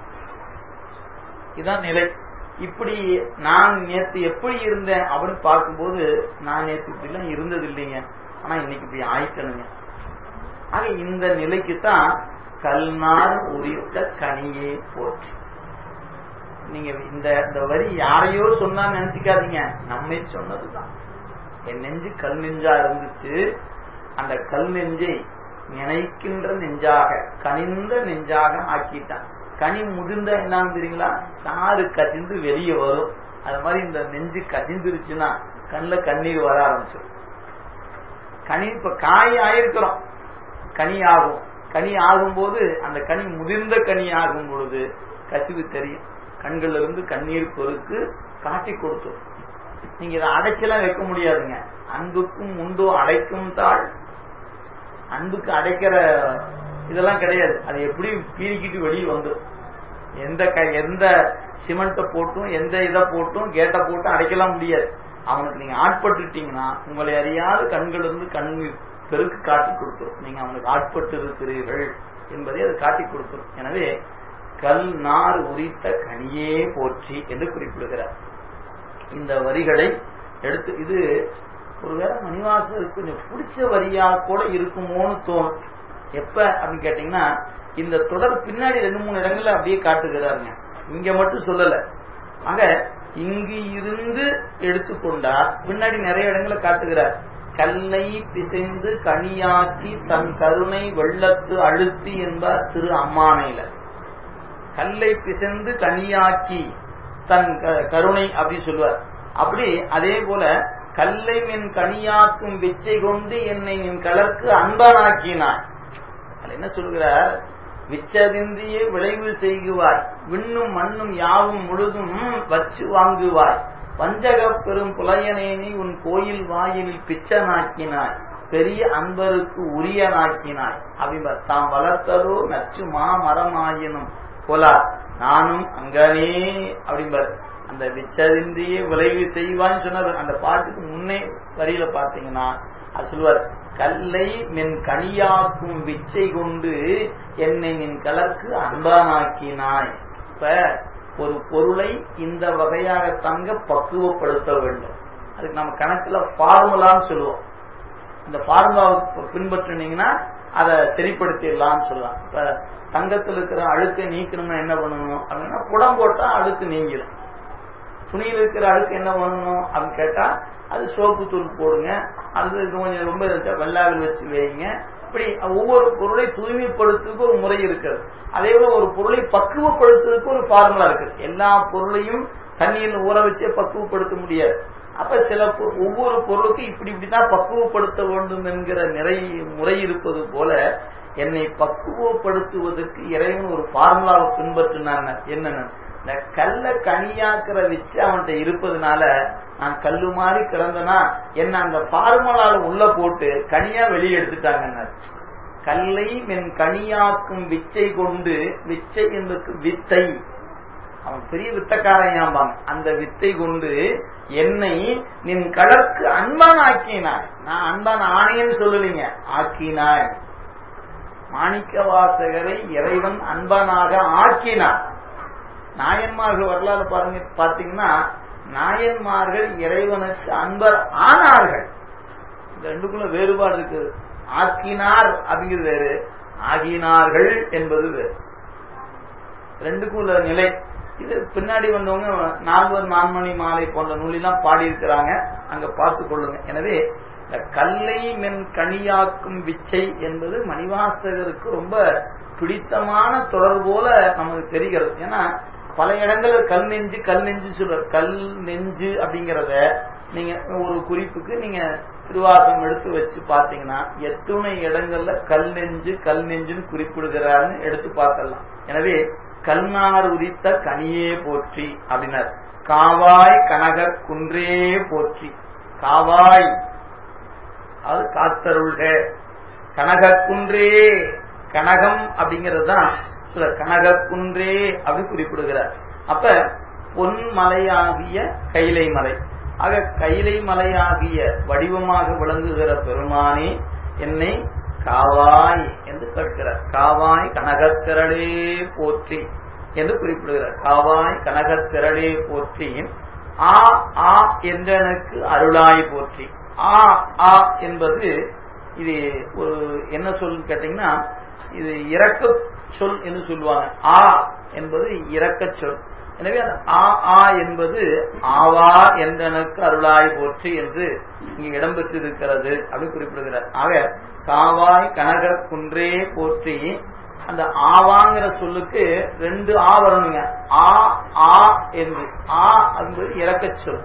இதுதான் நிலை. இப்படி நான் நேற்று எப்படி இருந்தேன் அப்படின்னு பார்க்கும்போது நான் நேற்று இப்படி எல்லாம் இருந்தது இல்லைங்க, ஆனா இன்னைக்கு இப்படி ஆயிட்டனுங்க. ஆக இந்த நிலைக்குத்தான் கல்நார் உரித்த கனியே போச்சு. நீங்க இந்த வரி யாரையோ சொன்னா நினைச்சுக்காதீங்க, நம்மை சொன்னதுதான். என் நெஞ்சு கல் நெஞ்சா இருந்துச்சு, அந்த கல் நெஞ்சை நினைக்கின்ற நெஞ்சாக கனிந்த நெஞ்சாக ஆக்கிட்டான். கனி முதிர்ந்த என்னன்னு தெரியுங்களா? சாறு கசிந்து வெளியே வரும். அது மாதிரி இந்த நெஞ்சு கசிந்துருச்சுன்னா கண்ணில் கண்ணீர் வர ஆரம்பிச்சிடும். கனி இப்ப காய் ஆயிருக்கிறோம், கனி ஆகும். கனி ஆகும்போது அந்த கனி முதிர்ந்த கனி ஆகும் பொழுது கசிவு தெரியும். கண்கள் இருந்து கண்ணீர் பெருக்கு காட்டி கொடுத்தோம். நீங்க இதை அடைச்செல்லாம் வைக்க முடியாதுங்க. அன்புக்கும் உண்டோ அடைக்கும் தாள். அன்புக்கு அடைக்கிற இதெல்லாம் கிடையாது. அது எப்படி பீறிக்கிட்டு வெளியே வந்துடும். எந்த சிமெண்ட்டை போட்டும் எந்த இதை போட்டும் கேட்டை போட்டும் அடைக்கலாம் முடியாது. அவனுக்கு நீங்க ஆட்பட்டுட்டீங்கன்னா உங்களை அறியாத கண்கள் இருந்து கண்ணீர் பெருக்கு காட்டி கொடுத்துரும். நீங்க அவனுக்கு ஆட்பட்டு இருக்கிறீர்கள் என்பதை அது காட்டி கொடுத்துரும். எனவே கல் நார் உரித்த கனியே போற்றி என்று குறிப்பிடுகிறார். இந்த வரிகளை எடுத்து இது ஒருவேளை மணிவாசகருக்கு கொஞ்சம் பிடிச்ச வரியா கூட இருக்குமோன்னு தோணும். எப்ப அப்படின்னு கேட்டீங்கன்னா, இந்த தொடர் பின்னாடி 2-3 இடங்கள்ல அப்படியே காட்டுகிறாருங்க. இங்க மட்டும் சொல்லல. ஆக இங்கு இருந்து எடுத்துக்கொண்டா பின்னாடி நிறைய இடங்களை காட்டுகிறார். கல்லை பிசைந்து கனியாக்கி தன் கருணை வெள்ளத்து அழுத்தி என்பார் திரு அம்மானையில. கல்லை பிசைந்து கனியாக்கி தன் கருணை அப்படி சொல்லுவார். அப்படி அதே போல கல்லை மின் கனியாக்கும் விச்சை கொண்டு என்னை நின் கலர்க்கு அன்பானாக்கினாய். என்ன சொல்கிறார்? விச்சதிந்திய விளைவு செய்குவாய், விண்ணும் மண்ணும் யாவும் முழுதும் வச்சு வாங்குவாய், வஞ்சக பெரும் புலையனேனி உன் கோயில் வாயிலில் பிச்சனாக்கினாய், பெரிய அன்பருக்கு உரியனாக்கினாய். அப்படின்பார். தாம் வளர்த்ததோ நச்சு மா மரமாயினும் போலா நானும் அங்கனே அப்படின்பார். அந்த விச்சதிந்திய விளைவு செய்வான்னு சொன்னார். அந்த பாட்டுக்கு முன்னே வரியில பார்த்தீங்கன்னா அது சொல்லுவார், கல்லை மின் கனியாக்கும் விச்சை கொண்டு என்னை நின் கலர்க்கு அன்பானாக்கினாய். இப்ப ஒரு பொருளை இந்த வகையாக தங்க பக்குவப்படுத்த வேண்டும். அதுக்கு நம்ம கணக்குல ஃபார்முலான்னு சொல்லுவோம். இந்த ஃபார்முலாவை பின்பற்றினீங்கன்னா அதை சரிப்படுத்திடலாம்னு சொல்லலாம். இப்ப தங்கத்தில் இருக்கிற அழுக்கை நீக்கணும்னா என்ன பண்ணணும் அப்படின்னா, புடம் போட்டா அழுக்கு நீங்கிடும். துணியில் இருக்கிற அழுக்கு என்ன பண்ணணும் அப்படின்னு கேட்டா, அது சோப்பு தூள் போடுங்க, அது கொஞ்சம் ரொம்ப வெள்ளாவில் வச்சு வைங்க. இப்படி ஒவ்வொரு பொருளை தூய்மைப்படுத்துறதுக்கு ஒரு முறை இருக்கிறது. அதே போல ஒரு பொருளை பக்குவப்படுத்துறதுக்கு ஒரு ஃபார்முலா இருக்குது. எல்லா பொருளையும் தண்ணீர் ஊற வச்சே பக்குவப்படுத்த முடியாது. அப்ப சில ஒவ்வொரு பொருளுக்கும் இப்படிதான் பக்குவப்படுத்த வேண்டும் என்கிற முறை இருப்பது போல என்னை பக்குவப்படுத்துவதற்கு இறைவன் ஒரு ஃபார்முலாவை பின்பற்றினாங்க. என்னன்னு, இந்த கல்ல கனியாக்குற வச்சு அவன்கிட்ட இருப்பதுனால நான் கல்லு மாதிரி கிடந்தனா என்ன அந்த ஃபார்முலால உள்ள போட்டு கனியா வெளியே எடுத்துட்டாங்க. கல்லை மென் கனியாக்கும் விச்சை கொண்டு, விச்சை என்பதற்கு வித்தை, அவன் பெரிய வித்தக்காரன் ஏம்பாங்க. அந்த வித்தை கொண்டு என்னை நின் கலர்க்கு அன்பான் ஆக்கினாய். நான் அன்பான் ஆணையன்னு சொல்லலீங்க, ஆக்கினாய். மாணிக்க வாசகரை இறைவன் அன்பனாக ஆக்கினார். நாயன்மார்கள் வரலாறு பாருங்க, பாத்தீங்கன்னா நாயன்மார்கள் இறைவனுக்கு அன்பர் ஆனார்கள். இந்த ரெண்டுக்குள்ள வேறுபாடு இருக்குது. ஆக்கினார் அப்படிங்கிறது வேறு, ஆகினார்கள் என்பது வேறு. ரெண்டுக்கும் உள்ள நிலை இது. பின்னாடி வந்தவங்க 4 மாலை போன்ற நூலெல்லாம் பாடியிருக்கிறாங்க, அங்க பார்த்து கொள்ளுங்க. எனவே கல்லை மென் கனியாக்கும் விச்சை என்பது மணிவாசகருக்கு ரொம்ப பிடித்தமான தொடர் போல நமக்கு தெரிகிறது. ஏன்னா பல இடங்கள்ல கல் நெஞ்சு சொல்ற கல் நெஞ்சு அப்படிங்கிறத நீங்க ஒரு குறிப்புக்கு நீங்க திருவாசகம் எடுத்து வச்சு பாத்தீங்கன்னா எத்துணை இடங்கள்ல கல் நெஞ்சுன்னு குறிப்பிடுகிறாருன்னு எடுத்து பார்த்தலாம். எனவே கல்நார் உரித்த கனியே போற்றி அப்படின்னார். காவாய் கனகர் குன்றே போற்றி. காவாய் அது காத்தருள்க, கனகக்குன்றே, கனகம் அப்படிங்கிறது தான் கனகக்குன்றே அப்படி குறிப்பிடுகிறார். அப்ப பொன்மலையாகிய கைலை மலை, ஆக கைலை மலையாகிய வடிவமாக விளங்குகிற பெருமானே என்னை காவாய் என்று கேட்கிறார். காவாய் கனகத்திரளே போற்றி என்று குறிப்பிடுகிறார். காவாய் கனகத்திரளே போற்றி. ஆ ஆ என்றனுக்கு அருளாய் போற்றி. ஆ ஆ என்பது இது ஒரு என்ன சொல் கேட்டீங்கன்னா, இது இரக்க சொல் என்று சொல்லுவாங்க. ஆ என்பது இரக்க சொல். எனவே அந்த ஆ ஆ என்பது ஆவா என்றனுக்கு அருளாய் போற்றி என்று இங்கு இடம்பெற்றிருக்கிறது அப்படின்னு குறிப்பிடுகிறார். ஆக காவாய் கனக குன்றே போற்றி. அந்த ஆவாங்கிற சொல்லுக்கு 2 ஆ வரணுங்க. ஆ ஆ என்று. ஆ என்பது இரக்க சொல்.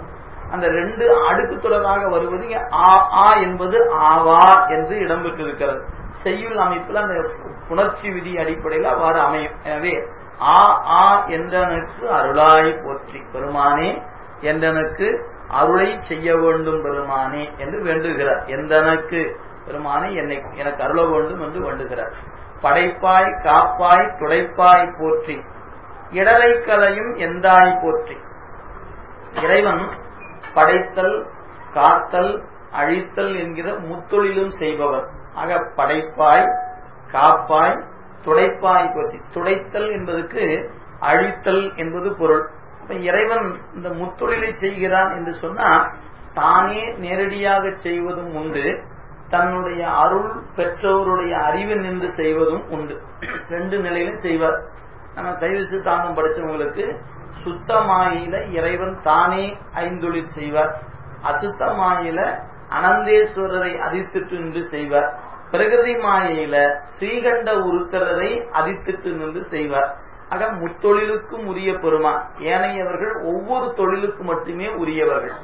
அந்த 2 அடுக்கு தொடராக வருவது ஆ என்பது ஆவா என்று இடம்பெற்றிருக்கிறது. செய்யுள் அமைப்புல அந்த புணர்ச்சி விதி அடிப்படையில் அவ்வாறு அமையும். எனவே ஆ என்றனுக்கு அருளாய் போற்றி பெருமானே, என்றனுக்கு அருளை செய்ய வேண்டும் பெருமானே என்று வேண்டுகிறார். எந்தனக்கு பெருமானே எனக்கு அருள வேண்டும் என்று வேண்டுகிறார். படைப்பாய் காப்பாய் துடைப்பாய் போற்றி, இடரை கலையும் எந்தாய் போற்றி. இறைவன் படைத்தல் காத்தல் அழித்தல் என்கிற முத்தொழிலும் செய்பவர். ஆக படைப்பாய் காப்பாய் துடைப்பாய் போற்றி. துடைத்தல் என்பதற்கு அழித்தல் என்பது பொருள். இறைவன் இந்த முத்தொழிலை செய்கிறான் என்று சொன்னா தானே நேரடியாக செய்வதும் உண்டு, தன்னுடைய அருள் பெற்றோருடைய அறிவு நின்று செய்வதும் உண்டு. 2 நிலையிலும் செய்வார். நம்ம சைவ சித்தாந்தம் படிச்சவங்களுக்கு சுத்தமாயில இறைவன் தானே ஐந்தொழில் செய்வார், அசுத்தமாயில அனந்தேஸ்வரரை அதித்திட்டு நின்று செய்வார், பிரகிருதி மாயையில ஸ்ரீகண்ட உருத்தரரை அதித்திட்டு நின்று செய்வார். ஆக முத்தொழிலுக்கும் உரிய பெருமான், ஏனையவர்கள் ஒவ்வொரு தொழிலுக்கு மட்டுமே உரியவர்கள்.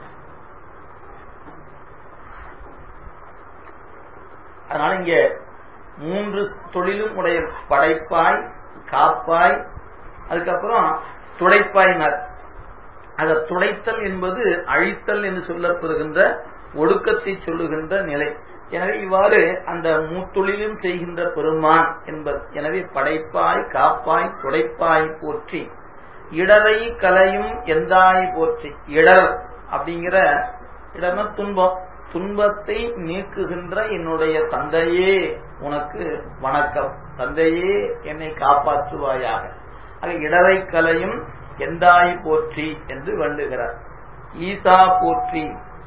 அதனால இங்க 3 தொழிலும் உடைய படைப்பாய் காப்பாய் அதுக்கப்புறம் துடைப்பாயினர். அத துடைத்தல் என்பது அழித்தல் என்று சொல்லப்படுகின்ற ஒடுக்கத்தை சொல்லுகின்ற நிலை. எனவே இவ்வாறு அந்த முத்தொழிலும் செய்கின்ற பெருமான் என்பது. எனவே படைப்பாய் காப்பாய் துடைப்பாய் போற்றி, இடரை கலையும் எந்தாய் போற்றி. இடர் அப்படிங்கிற இடர்னா துன்பம், துன்பத்தை நீக்குகின்ற என்னுடைய தந்தையே உனக்கு வணக்கம், தந்தையே என்னை காப்பாற்றுவாயாக. ஆக இடரை கலையும் எந்தாய் போற்றி என்று வேண்டுகிறார். ஈசா போற்றி,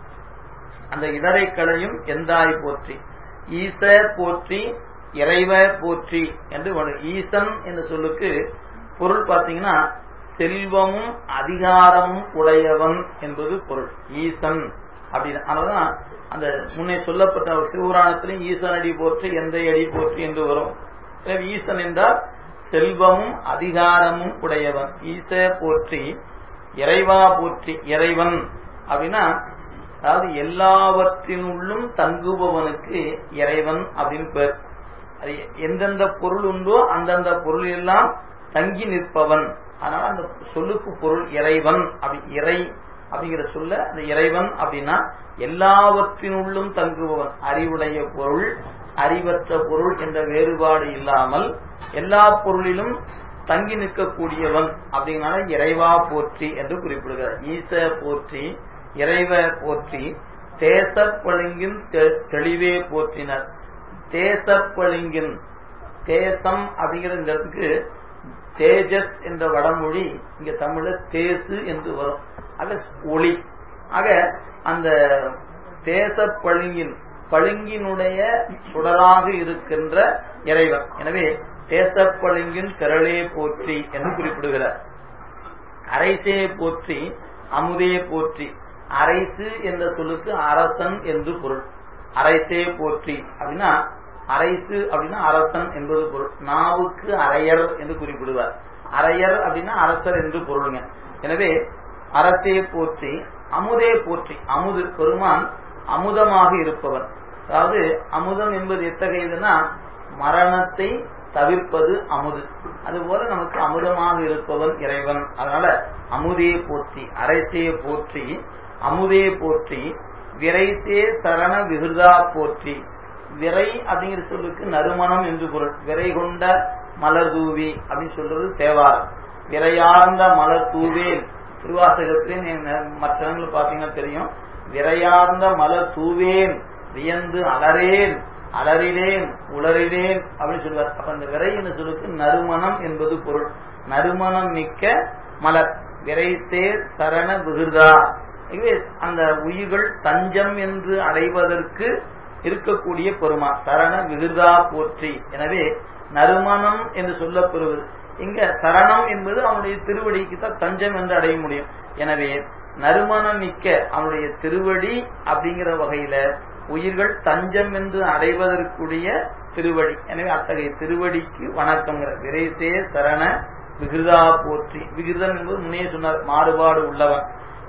அந்த இடரை கலையும் எந்தாய் போற்றி. ஈச போற்றி இறைவ போற்றி என்று ஈசன் என்ற சொல்லுக்கு பொருள் பார்த்தீங்கன்னா செல்வமும் அதிகாரமும் உடையவன் என்பது பொருள். ஈசன் அப்படின்னு. அதனாலதான் அந்த முன்னே சொல்லப்பட்ட சிவபுராணத்திலும் ஈசன் அடி போற்றி எந்த அடி போற்றி என்று வரும். ஈசன் என்றால் செல்வமும் அதிகாரமும் உடையவன். ஈச போற்றி இறைவா போற்றி. இறைவன் அப்படின்னா அதாவது எல்லாவற்றினுள்ளும் தங்குபவனுக்கு இறைவன் அப்படின்னு பேர். அது எந்தெந்த பொருள் உண்டோ அந்தந்த பொருள் எல்லாம் தங்கி நிற்பவன். அதனால அந்த சொல்லுக்கு பொருள் இறைவன். அப்படி இறை அப்படிங்கிற சொல்ல அந்த இறைவன் அப்படின்னா எல்லாவற்றினுள்ளும் தங்குபவன், அறிவுடைய பொருள் அறிவற்ற பொருள் என்ற வேறுபாடு இல்லாமல் எல்லா பொருளிலும் தங்கி நிற்கக்கூடியவன். அப்படிங்கனால இறைவா போற்றி என்று குறிப்பிடுகிறார். ஈச போற்றி இறைவ போற்றி. தேசப்பழுங்கின் தெளிவே போற்றினர். தேசப்பழுங்கின் தேசம் அப்படிங்கிறதுக்கு தேஜஸ் என்ற வடமொழி இங்க தமிழ தேசு என்று வரும். ஆக ஒளி. ஆக அந்த தேசப்பழுங்கின் பழுங்கினுடைய சுடராக இருக்கின்ற இறைவன். எனவே தேசப்பழுங்கின் திரளே போற்றி என்று குறிப்பிடுகிறார். அரைசே போற்றி அமுதே போற்றி. அரைசு என்ற சொல்லுக்கு அரசன் என்று பொருள். அரைசே போற்றி அப்படின்னா அரைசு அப்படின்னா அரசன் என்பது பொருள். நாவுக்கு அரையர் என்று குறிப்பிடுவார். அரையர் அப்படின்னா அரசர் என்று பொருளுங்க. எனவே அரசே போற்றி அமுதே போற்றி. அமுது பெருமான் அமுதமாக இருப்பவன். அதாவது அமுதம் என்பது எத்தகையதுன்னா மரணத்தை தவிர்ப்பது அமுது. அதுபோல நமக்கு அமுதமாக இருப்பவன் இறைவன். அதனால அமுதே போற்றி அரைசே போற்றி அமுதே போற்றி. விரைசே சரண விகிருதா போற்றி. விரை அப்படிங்கிற சொல்லுக்கு நறுமணம் என்று பொருள். விரை கொண்ட மலர் தூவி அப்படின்னு சொல்றது தேவாரம். விரையார்ந்த மலர் தூவேன் திருவாசகத்திலே மற்ற இடங்கள் பார்த்தீங்கன்னா தெரியும். விரையார்ந்த மலர் தூவேன் வியந்து அலரேன் அலறிலேன் உளறிலேன் அப்படின்னு சொல்லுவார். அப்ப அந்த விரை என்ற சொல்லுக்கு நறுமணம் என்பது பொருள். நறுமணம் மிக்க மலர். விரைசே சரண விகிருதா. அந்த உயிர்கள் தஞ்சம் என்று அடைவதற்கு இருக்கக்கூடிய பெருமான் சரண விகிருதா போற்றி. எனவே நறுமணம் என்று சொல்லப்பெறுவது இங்க சரணம் என்பது அவனுடைய திருவடிக்கு தான் தஞ்சம் என்று அடைய முடியும். எனவே நறுமணம் மிக்க அவனுடைய திருவடி அப்படிங்கிற வகையில உயிர்கள் தஞ்சம் என்று அடைவதற்குரிய திருவடி. எனவே அத்தகைய திருவடிக்கு வணக்கங்கிற விரைசே சரண விகிருதா போற்றி. விகிருதன் என்பது முன்னே சொன்னார் மாறுபாடு உள்ளவன்.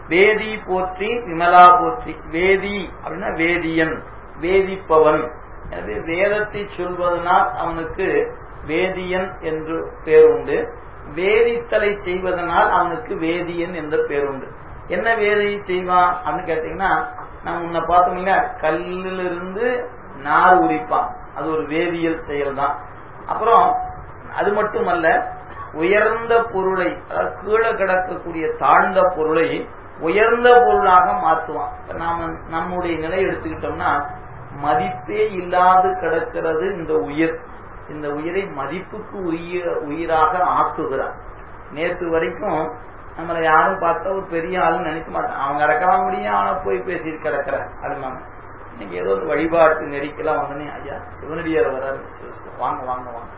வேதி போற்றி விமலா போற்றி. வேதி அப்படின்னா வேதியன், வேதிப்பவன். எனவே வேதத்தை சொல்வதனால் அவனுக்கு வேதியன் என்று பேருண்டு. வேதித்தலை செய்வதனால் அவனுக்கு வேதியன் என்ற பேருண்டு. என்ன வேதியை செய்வான் அப்படின்னு கேட்டீங்கன்னா, நம்ம முன்ன பார்த்தோம் இல்லையா, கல்லிலிருந்து நார் உரிப்பான், அது ஒரு வேதியியல் செயல் தான். அப்புறம் அது மட்டுமல்ல, உயர்ந்த பொருளை, அதாவது கீழே கிடக்கக்கூடிய தாழ்ந்த பொருளை உயர்ந்த பொருளாக மாற்றுவான். நாம நம்முடைய நிலை எடுத்துக்கிட்டோம்னா, மதிப்பே இல்லாது கிடக்கிறது இந்த உயிர். இந்த உயிரை மதிப்புக்கு உயிராக ஆக்குகிறான். நேற்று வரைக்கும் நம்மளை யாரும் பார்த்தா ஒரு பெரிய ஆளுன்னு நினைக்க மாட்டான். அவங்க இறக்கலாம் முடியும், அவனை போய் பேசிட்டு கிடக்கிற அப்படிமாங்க. இன்னைக்கு ஏதோ ஒரு வழிபாட்டு நெறிக்கெல்லாம் வந்தனே, ஐயா சிவனடியார் வராரு, வாங்க வாங்க வாங்க.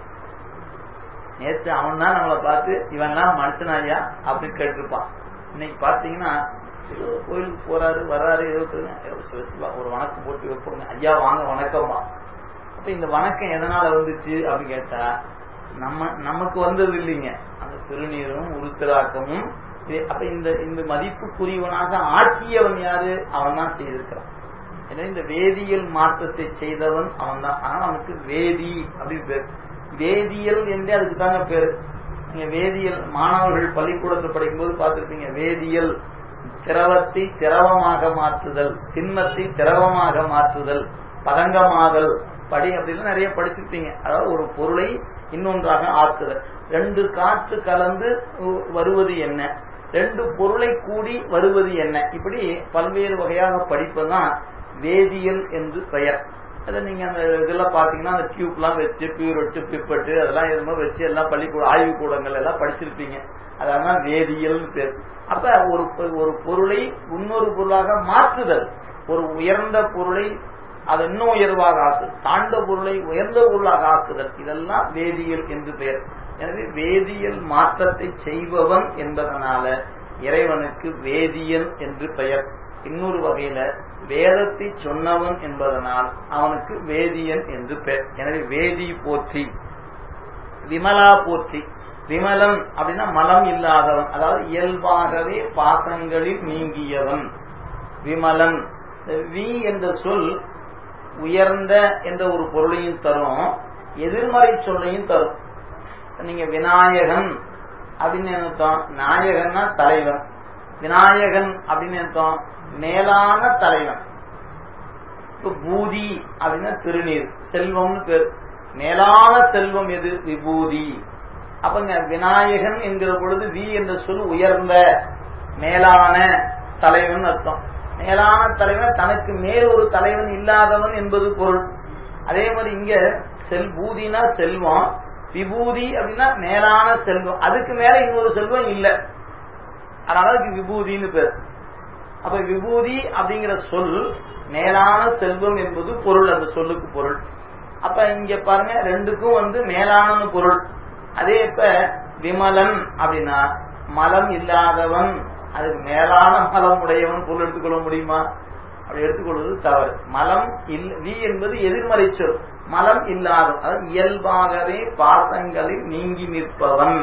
நேற்று அவன் தான் நம்மளை பார்த்து இவன்லாம் மனுஷன் ஐயா அப்படின்னு கேட்டிருப்பான். இன்னைக்கு பார்த்தீங்கன்னா ஏதோ கோயிலுக்கு போறாரு வர்றாரு, ஏதோ சிவசிவா ஒரு வணக்கம் போட்டு வைப்போங்க, ஐயா வாங்க வணக்கம்மா. அப்ப இந்த வணக்கம் எதனால வந்துச்சு அப்படின்னு கேட்டா, நமக்கு வந்தது இல்லைங்க, அந்த திருநீரும் உருத்தராக்கமும். அப்ப இந்த மதிப்புக்குரியவனாக ஆக்கியவன் யாரு? அவன் தான் செய்திருக்கிறான். ஏன்னா இந்த வேதியியல் மாற்றத்தை செய்தவன் அவன் தான். ஆனா அவனுக்கு வேதி அப்படின்னு பேர். வேதியியல் என்றே அதுக்கு தாங்க பேரு. நீங்க வேதியியல் மாணவர்கள் பள்ளிக்கூடத்தில் படிக்கும் போது பார்த்திருப்பீங்க, வேதியியல் திரவத்தை திரவமாக மாற்றுதல், திண்மத்தை திரவமாக மாற்றுதல், பதங்கமாதல் படி அப்படின்னு நிறைய படிச்சிருப்பீங்க. அதாவது ஒரு பொருளை இன்னொன்றாக ஆக்குதல். ரெண்டு காற்று கலந்து வருவது என்ன, ரெண்டு பொருளை கூடி வருவது என்ன, இப்படி பல்வேறு வகையாக படிப்பதுதான் வேதியியல் என்று பெயர். அதை நீங்க அந்த இதெல்லாம் பாத்தீங்கன்னா, அந்த டியூப்லாம் வச்சு பியூரட்டு பிப்பட்டு அதெல்லாம் எதுவுமே வச்சு எல்லாம் பள்ளிக்கூட ஆய்வு கூடங்கள் எல்லாம் படிச்சிருப்பீங்க. அதான் வேதியியல் பேர். அப்ப ஒரு பொருளை இன்னொரு பொருளாக மாற்றுதல், ஒரு உயர்ந்த பொருளை அதை இன்னும் உயர்வாக ஆக்குதல், தாழ்ந்த பொருளை உயர்ந்த பொருளாக ஆக்குதல், இதெல்லாம் வேதியியல் என்று பெயர். எனவே வேதியியல் மாற்றத்தை செய்பவன் என்பதனால இறைவனுக்கு வேதியன் என்று பெயர். இன்னொரு வகையில வேதத்தை சொன்னவன் என்பதனால் அவனுக்கு வேதியன் என்று பெயர். எனவே வேதி போற்றி, விமலா போற்றி. விமலன் அப்படின்னா மலம் இல்லாதவன், அதாவது இயல்பாகவே பாசங்களில் நீங்கியவன் விமலன். வி என்ற சொல் உயர்ந்த என்ற ஒரு பொருளையும் தரும், எதிர்மறை சொல்லையும் தரும். நீங்க விநாயகன் அப்படின்னு நினைத்தோம், நாயகன்னா தலைவன், விநாயகன் அப்படின்னு நினைத்தோம் மேலான தலைவன். இப்ப பூதி அப்படின்னா திருநீர், செல்வம்னு பேர். மேலான செல்வம் எது? விபூதி. அப்பங்க விநாயகன் என்கிற பொழுது வி என்ற சொல் உயர்ந்த மேலான தலைவன் அர்த்தம். மேலான தலைவன் தனக்கு மேல் ஒரு தலைவன் இல்லாதவன் என்பது பொருள். அதே மாதிரி இங்க பூதினா செல்வம், விபூதி அப்படின்னா மேலான செல்வம், அதுக்கு மேல இன்னொரு செல்வம் இல்லை, அதனால அதுக்கு விபூதின்னு பேர். அப்ப விபூதி அப்படிங்கிற சொல் மேலான செல்வம் என்பது பொருள், அந்த சொல்லுக்கு பொருள். அப்ப இங்க பாருங்க ரெண்டுக்கும் மேலான பொருள். அதே இப்ப விமலன் அப்படின்னா மலம் இல்லாதவன், அதுக்கு மேலான மலம் உடையவன் பொருள் எடுத்துக்கொள்ள முடியுமா? அப்படி எடுத்துக்கொள்வது தவறு. மலம் வி என்பது எதிர்மறை சொல், மலம் இல்லாதவன், அதாவது இயல்பாகவே பாசங்களில் நீங்கி நிற்பவன்.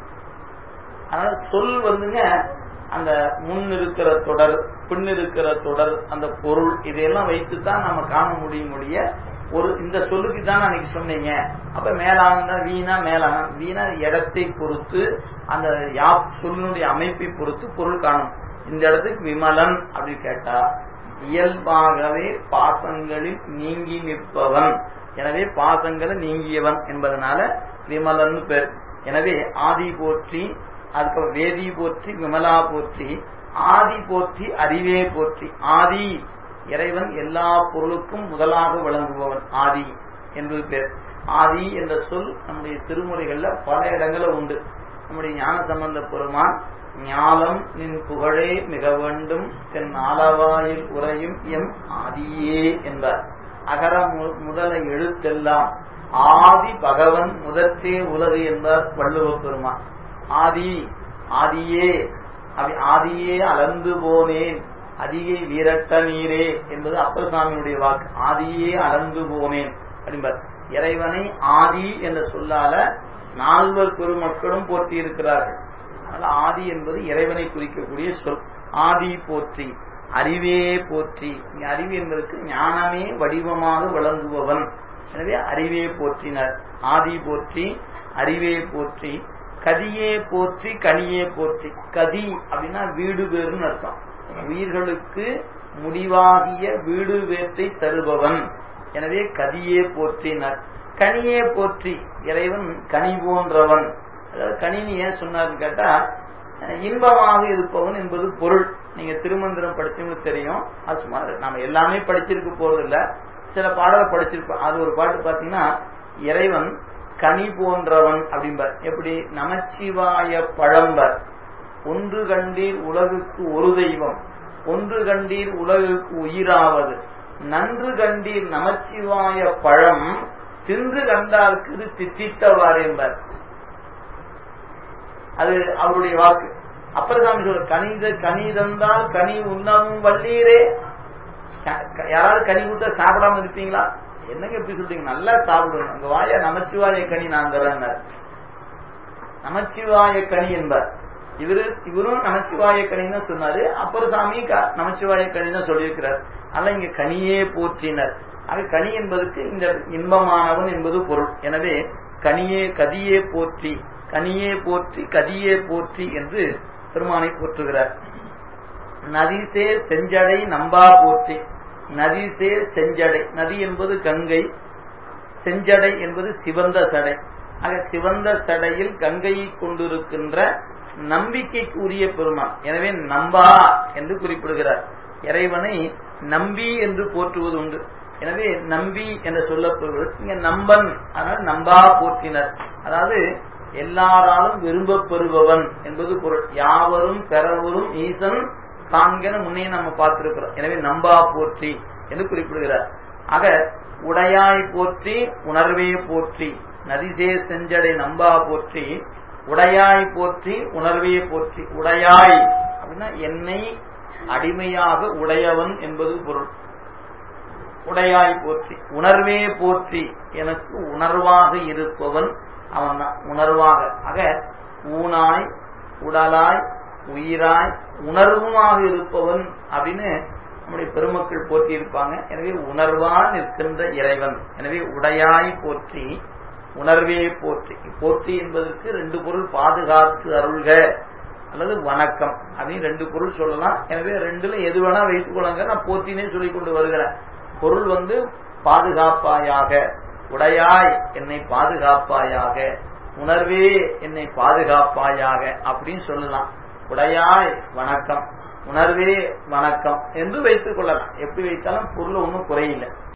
அதனால சொல் அந்த முன் இருக்கிற தொடர், பின் இருக்கிற தொடர், அந்த பொருள், இதையெல்லாம் வைத்துத்தான் நம்ம காண முடிய ஒரு இந்த சொல்லுக்கு தான் அன்னைக்கு சொன்னீங்க. அப்ப மேலான வீணா மேலான வீணா இடத்தை பொறுத்து, அந்த சொல்லுடைய அமைப்பை பொறுத்து பொருள் காணும். இந்த இடத்துக்கு விமலன் அப்படின்னு கேட்டா இயல்பாகவே பாசங்களில் நீங்கி நிற்பவன், எனவே பாசங்களை நீங்கியவன் என்பதனால விமலன் பேர். எனவே ஆதி போற்றி, அதுக்கப்புறம் வேதி போற்றி, விமலா போற்றி, ஆதி போற்றி, அறிவே போற்றி. ஆதி இறைவன் எல்லா பொருளுக்கும் முதலாக விளங்குபவன், ஆதி என்பது பேர். ஆதி என்ற சொல் நம்முடைய திருமுறைகள்ல பல இடங்களில் உண்டு. நம்முடைய ஞான சம்பந்த பெருமான் ஞாலம் நின் புகழே மிக வேண்டும் தென் ஆலவாயில் உரையும் எம் ஆதியே என்பார். அகர முதல எழுத்தெல்லாம் ஆதி பகவன் முதற்றே உலகு என்பார் வள்ளுவ பெருமான். ஆதி ஆதியே, ஆதியே அளந்து போனேன் அதிகை வீரட்ட நீரே என்பது அப்பர் சாமியுடைய வாக்கு. ஆதியே அளந்து போனேன் அப்படின்பார். இறைவனை ஆதி என்ற சொல்லால நால்வர் பெருமக்களும் போற்றி இருக்கிறார்கள். அதனால ஆதி என்பது இறைவனை குறிக்கக்கூடிய சொல். ஆதி போற்றி, அறிவே போற்றி. அறிவு என்பதற்கு ஞானமே வடிவமாக விளங்குபவன். எனவே அறிவே போற்றினர். ஆதி போற்றி, அறிவே போற்றி, கதியே போற்றி, கனியே போற்றி. கதி அப்படின்னா வீடு பேருன்னு அர்த்தம். உயிர்களுக்கு முடிவாகிய வீடு வேற்றை தருபவன். எனவே கதியே போற்றினர். கனியே போற்றி, இறைவன் கனி போன்றவன். அதாவது கனின்னு ஏன் சொன்னார்னு கேட்டா, இன்பமாக இருப்பவன் என்பது பொருள். நீங்க திருமந்திரம் படிச்சவங்களுக்கு தெரியும். அது சும்மா நம்ம எல்லாமே படிச்சிருக்க போறது இல்ல, சில பாடலை படிச்சிருப்போம். அது ஒரு பாட்டு பாத்தீங்கன்னா, இறைவன் கனி போன்றவன் அப்படிம்பார். எப்படி? நமச்சிவாய பழம்பர், ஒன்று கண்டீர் உலகுக்கு ஒரு தெய்வம், ஒன்று கண்டீர் உலகுக்கு உயிராவது, நன்று கண்டீர் நமச்சிவாய பழம், தின்று கண்டார்க்கு இது தித்தித்தவாறு என்பார். அது அவருடைய வாக்கு. அப்பர் சாமி சொல்ற, கனி தந்தால் கனி உண்ணவும் வல்லீரே. யாராவது கனி கொடுத்தா சாப்பிடாம இருப்பீங்களா? என்னங்க எப்படி சொல்றீங்க? நல்லா சாப்பிடணும். உங்க வாய நமச்சிவாய கனி நான் தரேன். நமச்சிவாய கனி என்பார். இவரும் நமச்சிவாய கனி தான் சொன்னாரு. அப்பர் சாமி நமச்சிவாய கனி தான் சொல்லியிருக்கிறார். அல்ல இங்க கனியே போற்றினர். ஆக கனி என்பதற்கு இந்த இன்பமானவன் என்பது பொருள். எனவே கனியே கதியே போற்றி, கனியே போற்றி, கதியே போற்றி என்று பெருமானை போற்றுகிறார். நதிசே செஞ்சடை நம்பா போற்றி. நதிசே செஞ்சடை, நதி என்பது கங்கை, செஞ்சடை என்பது சிவந்த சடை. ஆக சிவந்த சடையில் கங்கையை கொண்டிருக்கின்ற நம்பிக்கைக்கு உரிய பெருமான். எனவே நம்பா என்று குறிப்பிடுகிறார். இறைவனை நம்பி என்று போற்றுவது உண்டு. எனவே நம்பி என்று சொல்லப்படுவது இங்க நம்பன், அதனால் நம்பா போற்றினர். அதாவது எல்லாராலும் விரும்ப பெறுபவன் என்பது பொருள். யாவரும் பெறவரும் ஈசன் காண்கன முன்னே நம்ம பார்த்திருக்கிறோம். எனவே நம்பா போற்றி என்று குறிப்பிடுகிறார். ஆக உடையாய் போற்றி, உணர்வே போற்றி. நதிசே செஞ்சடை நம்பா போற்றி, உடையாய் போற்றி, உணர்வே போற்றி. உடையாய் அப்படின்னா என்னை அடிமையாக உடையவன் என்பது பொருள். உடையாய் போற்றி. உணர்வே போற்றி, எனக்கு உணர்வாக இருப்பவன் அவன் தான். உணர்வாக, ஆக ஊனாய், உடலாய், உயிராய், உணர்வுமாக இருப்பவன் அப்படின்னு நம்முடைய பெருமக்கள் போற்றி இருப்பாங்க. எனவே உணர்வால் நிற்கின்ற இறைவன். எனவே உடையாய் போற்றி, உணர்வே போற்றி. போற்றி என்பதற்கு ரெண்டு பொருள், பாதுகாத்து அருள்க அல்லது வணக்கம் அப்படின்னு ரெண்டு பொருள் சொல்லலாம். எனவே ரெண்டுல எது வேணா வைத்துக் கொள்ளுங்க. நான் போற்றினே சொல்லிக் கொண்டு வருகிறேன். பொருள் பாதுகாப்பாயாக, உடையாய் என்னை பாதுகாப்பாயாக, உணர்வே என்னை பாதுகாப்பாயாக அப்படின்னு சொல்லலாம். உடையாய் வணக்கம், உணர்வே வணக்கம் என்று வைத்துக் கொள்ளலாம். எப்படி வைத்தாலும் பொருள் ஒன்றும் குறையில்லை.